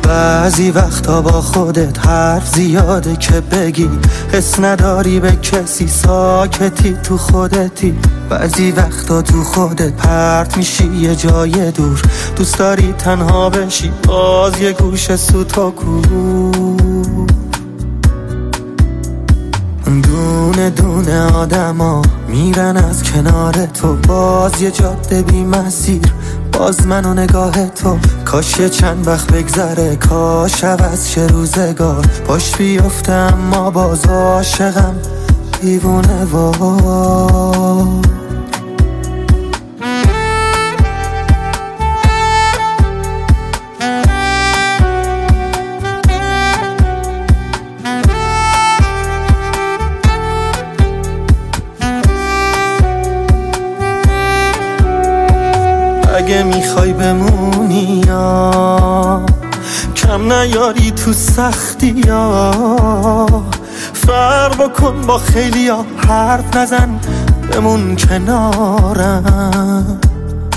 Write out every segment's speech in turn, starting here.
بعضی وقتا با خودت حرف زیاده که بگی، حس نداری به کسی، ساکتی تو خودتی. بعضی وقتا تو خودت پرت میشی یه جای دور، دوست داری تنها بشی باز یه گوشه سوتاکو. دونه دونه آدما میرن از کنار تو، باز یه جاده بی مسیر، باز من و نگاه تو. کاش یه چند وقت بگذره، کاش عوض شه روزگار، پاش بیفته اما باز عاشقم دیوونه وار. اگه میخوای بمونی یا کم نیاری تو سختی یا، فرق بکن با خیلی ها، حرف نزن بمون کنارم.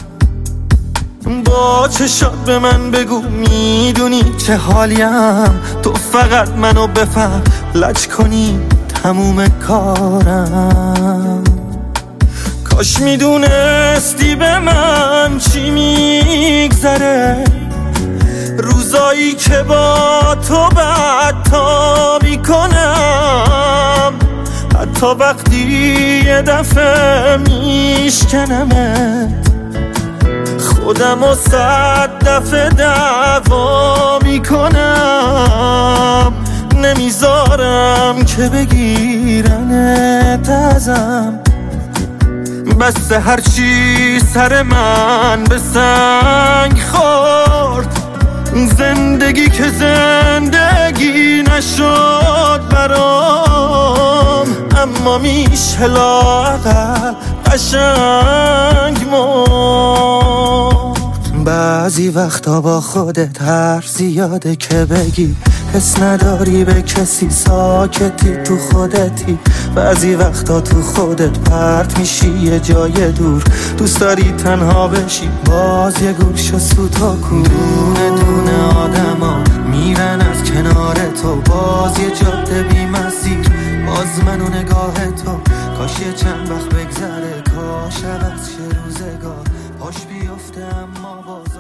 با چشات به من بگو میدونی چه حالیم، تو فقط منو بفهم، لج کنی تموم کارم. کاش میدونستی به من چی میگذره، روزایی که با تو بدتا میکنم، حتی وقتی یه دفعه میشکنمت، خودم و 100 دفعه دعوا میکنم. نمیذارم که بگیرنت ازم، بس هرچی سر من به سنگ خورد، زندگی که زندگی نشد برام، اما میشه لااقل قشنگ مرد. بعضی وقتا با خودت حرف زیاده که بگی، حس نداری به کسی، ساکتی تو خودتی. بعضی وقتا تو خودت پرت میشی یه جای دور، دوست داری تنها بشی باز یه گوشه سوتاکو. دونه دونه آدما میرن از کنار تو، باز یه جاده بی مسیر، باز من و نگاه تو. کاش یه چند وقت بگذره، کاش عوض شه روزگار، پاش بیفته اما باز